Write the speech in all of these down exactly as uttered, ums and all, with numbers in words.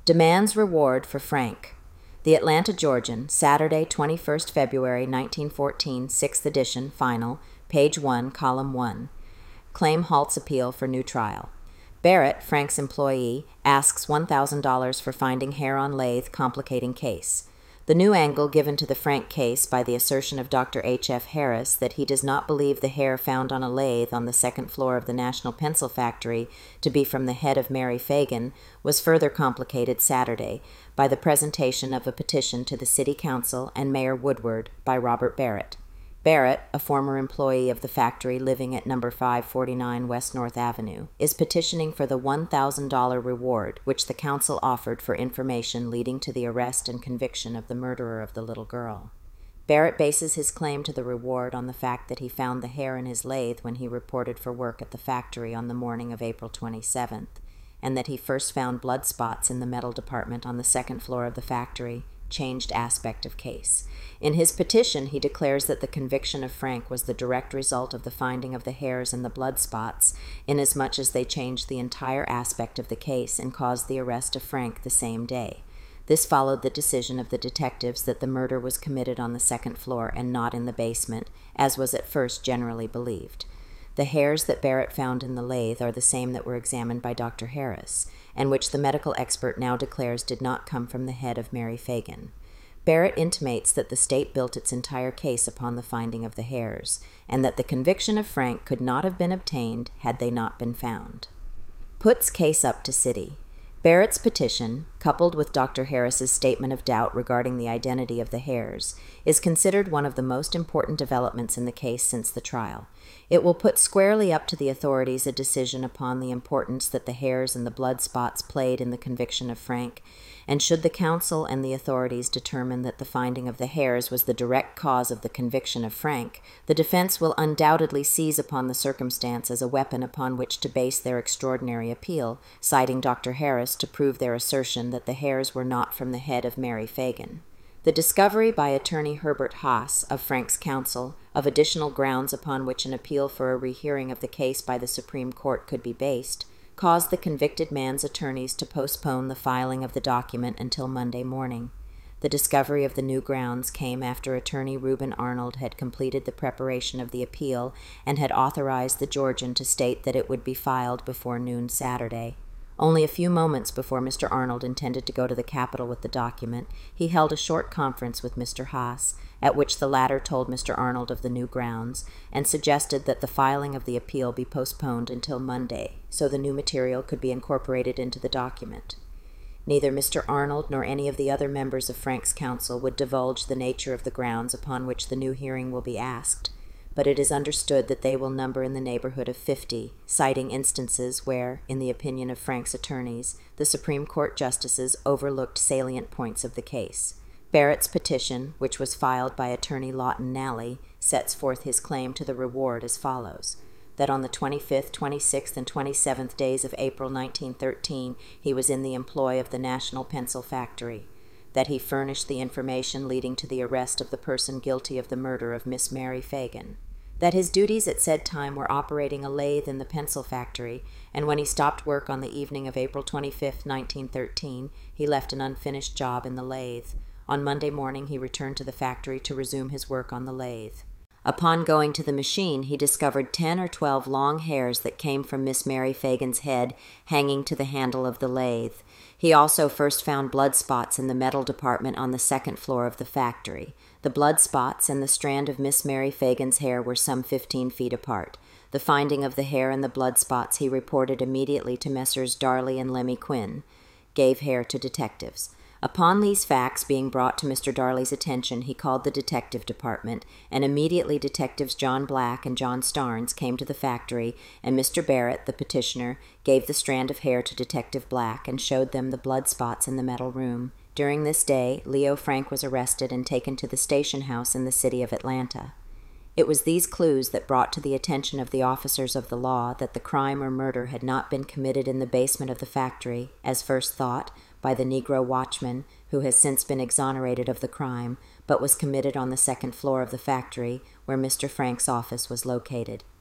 Demands reward for Frank. The Atlanta Georgian, Saturday, twenty-first February nineteen fourteen, sixth edition, final, page one, column one. Claim halts appeal for new trial. Barrett, Frank's employee, asks one thousand dollars for finding hair on lathe, complicating case. The new angle given to the Frank case by the assertion of Doctor H F Harris that he does not believe the hair found on a lathe on the second floor of the National Pencil Factory to be from the head of Mary Fagan was further complicated Saturday by the presentation of a petition to the City Council and Mayor Woodward by Robert Barrett. Barrett, a former employee of the factory living at number five forty-nine West North Avenue, is petitioning for the one thousand dollars reward which the council offered for information leading to the arrest and conviction of the murderer of the little girl. Barrett bases his claim to the reward on the fact that he found the hair in his lathe when he reported for work at the factory on the morning of April twenty-seventh, and that he first found blood spots in the metal department on the second floor of the factory, changed aspect of case. In his petition, he declares that the conviction of Frank was the direct result of the finding of the hairs and the blood spots, inasmuch as they changed the entire aspect of the case and caused the arrest of Frank the same day. This followed the decision of the detectives that the murder was committed on the second floor and not in the basement, as was at first generally believed. The hairs that Barrett found in the lathe are the same that were examined by Doctor Harris, and which the medical expert now declares did not come from the head of Mary Fagan. Barrett intimates that the state built its entire case upon the finding of the hairs, and that the conviction of Frank could not have been obtained had they not been found. Puts case up to city. Barrett's petition, coupled with Doctor Harris's statement of doubt regarding the identity of the hairs, is considered one of the most important developments in the case since the trial. It will put squarely up to the authorities a decision upon the importance that the hairs and the blood spots played in the conviction of Frank, and should the council and the authorities determine that the finding of the hairs was the direct cause of the conviction of Frank, the defense will undoubtedly seize upon the circumstance as a weapon upon which to base their extraordinary appeal, citing Doctor Harris to prove their assertion that the hairs were not from the head of Mary Fagan. The discovery by attorney Herbert Haas of Frank's counsel of additional grounds upon which an appeal for a rehearing of the case by the Supreme Court could be based caused the convicted man's attorneys to postpone the filing of the document until Monday morning. The discovery of the new grounds came after attorney Reuben Arnold had completed the preparation of the appeal and had authorized the Georgian to state that it would be filed before noon Saturday. Only a few moments before Mister Arnold intended to go to the Capitol with the document, he held a short conference with Mister Haas, at which the latter told Mister Arnold of the new grounds, and suggested that the filing of the appeal be postponed until Monday, so the new material could be incorporated into the document. Neither Mister Arnold nor any of the other members of Frank's counsel would divulge the nature of the grounds upon which the new hearing will be asked, but it is understood that they will number in the neighborhood of fifty, citing instances where, in the opinion of Frank's attorneys, the Supreme Court justices overlooked salient points of the case. Barrett's petition, which was filed by attorney Lawton Nally, sets forth his claim to the reward as follows: that on the twenty-fifth, twenty-sixth, and twenty-seventh days of April nineteen thirteen he was in the employ of the National Pencil Factory, that he furnished the information leading to the arrest of the person guilty of the murder of Miss Mary Fagan, that his duties at said time were operating a lathe in the pencil factory, and when he stopped work on the evening of April twenty-fifth, nineteen thirteen, he left an unfinished job in the lathe. On Monday morning he returned to the factory to resume his work on the lathe. Upon going to the machine, he discovered ten or twelve long hairs that came from Miss Mary Fagan's head hanging to the handle of the lathe. He also first found blood spots in the metal department on the second floor of the factory. The blood spots and the strand of Miss Mary Fagan's hair were some fifteen feet apart. The finding of the hair and the blood spots he reported immediately to Messrs. Darley and Lemmy Quinn, gave hair to detectives. Upon these facts being brought to Mister Darley's attention, he called the detective department, and immediately detectives John Black and John Starnes came to the factory, and Mister Barrett, the petitioner, gave the strand of hair to Detective Black and showed them the blood spots in the metal room. During this day, Leo Frank was arrested and taken to the station house in the city of Atlanta. It was these clues that brought to the attention of the officers of the law that the crime or murder had not been committed in the basement of the factory, as first thought, by the Negro watchman, who has since been exonerated of the crime, but was committed on the second floor of the factory, where Mister Frank's office was located.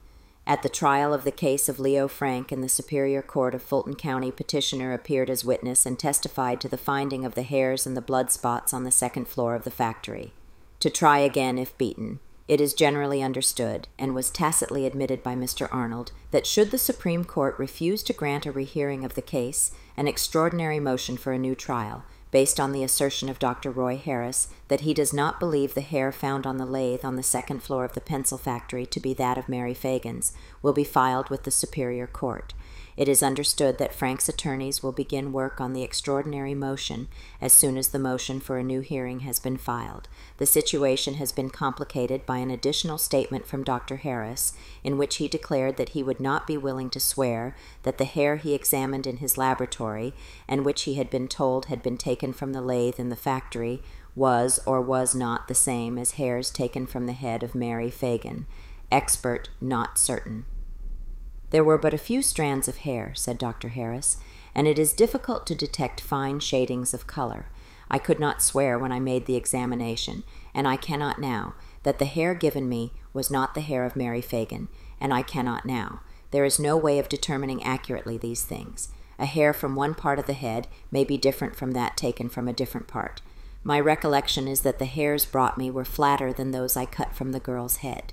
At the trial of the case of Leo Frank in the Superior Court of Fulton County, petitioner appeared as witness and testified to the finding of the hairs and the blood spots on the second floor of the factory. To try again if beaten. It is generally understood, and was tacitly admitted by Mister Arnold, that should the Supreme Court refuse to grant a rehearing of the case, an extraordinary motion for a new trial, based on the assertion of Doctor Roy Harris that he does not believe the hair found on the lathe on the second floor of the pencil factory to be that of Mary Fagans, will be filed with the Superior Court. It is understood that Frank's attorneys will begin work on the extraordinary motion as soon as the motion for a new hearing has been filed. The situation has been complicated by an additional statement from Doctor Harris, in which he declared that he would not be willing to swear that the hair he examined in his laboratory, and which he had been told had been taken from the lathe in the factory, was or was not the same as hairs taken from the head of Mary Fagan. Expert not certain. There were but a few strands of hair, said Doctor Harris, and it is difficult to detect fine shadings of color. I could not swear when I made the examination, and I cannot now, that the hair given me was not the hair of Mary Fagan, and I cannot now. There is no way of determining accurately these things. A hair from one part of the head may be different from that taken from a different part. My recollection is that the hairs brought me were flatter than those I cut from the girl's head.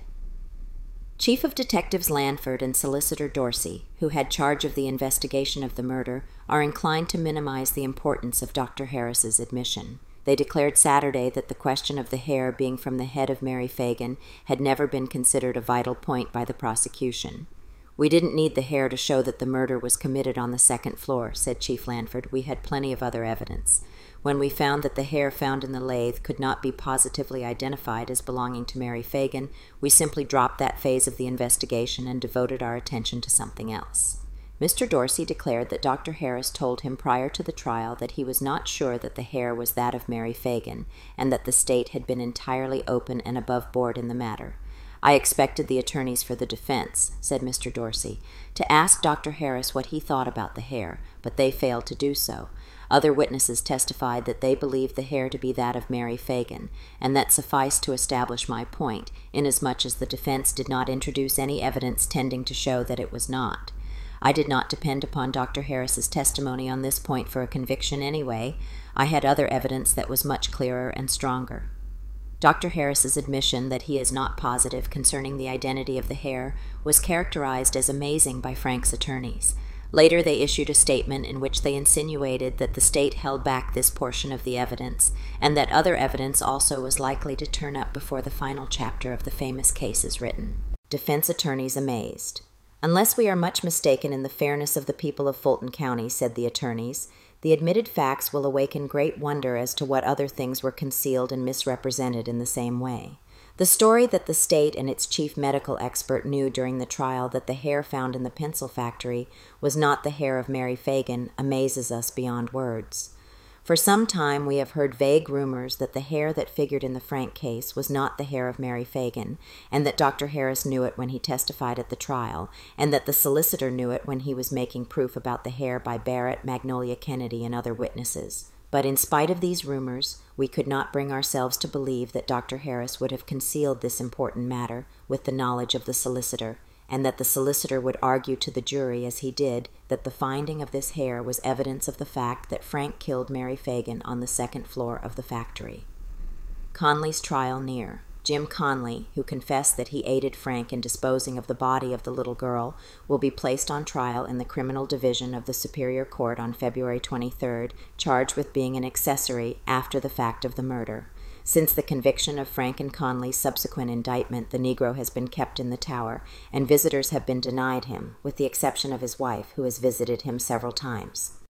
Chief of Detectives Lanford and Solicitor Dorsey, who had charge of the investigation of the murder, are inclined to minimize the importance of Doctor Harris's admission. They declared Saturday that the question of the hair being from the head of Mary Fagan had never been considered a vital point by the prosecution. "We didn't need the hair to show that the murder was committed on the second floor," said Chief Lanford. "We had plenty of other evidence. When we found that the hair found in the lathe could not be positively identified as belonging to Mary Fagan, we simply dropped that phase of the investigation and devoted our attention to something else." Mister Dorsey declared that Doctor Harris told him prior to the trial that he was not sure that the hair was that of Mary Fagan, and that the state had been entirely open and above board in the matter. "I expected the attorneys for the defense," said Mister Dorsey, "to ask Doctor Harris what he thought about the hair, but they failed to do so. Other witnesses testified that they believed the hair to be that of Mary Fagan, and that sufficed to establish my point, inasmuch as the defense did not introduce any evidence tending to show that it was not. I did not depend upon Doctor Harris's testimony on this point for a conviction anyway. I had other evidence that was much clearer and stronger." Doctor Harris's admission that he is not positive concerning the identity of the hair was characterized as amazing by Frank's attorneys. Later they issued a statement in which they insinuated that the state held back this portion of the evidence, and that other evidence also was likely to turn up before the final chapter of the famous case is written. Defense attorneys amazed. "Unless we are much mistaken in the fairness of the people of Fulton County," said the attorneys, "the admitted facts will awaken great wonder as to what other things were concealed and misrepresented in the same way. The story that the state and its chief medical expert knew during the trial that the hair found in the pencil factory was not the hair of Mary Fagan amazes us beyond words. For some time we have heard vague rumors that the hair that figured in the Frank case was not the hair of Mary Fagan, and that Doctor Harris knew it when he testified at the trial, and that the solicitor knew it when he was making proof about the hair by Barrett, Magnolia Kennedy, and other witnesses. But in spite of these rumors, we could not bring ourselves to believe that Doctor Harris would have concealed this important matter with the knowledge of the solicitor, and that the solicitor would argue to the jury, as he did, that the finding of this hair was evidence of the fact that Frank killed Mary Fagan on the second floor of the factory. Conley's trial near. Jim Conley, who confessed that he aided Frank in disposing of the body of the little girl, will be placed on trial in the criminal division of the Superior Court on February twenty-third, charged with being an accessory after the fact of the murder. Since the conviction of Frank and Conley's subsequent indictment, the Negro has been kept in the tower, and visitors have been denied him, with the exception of his wife, who has visited him several times.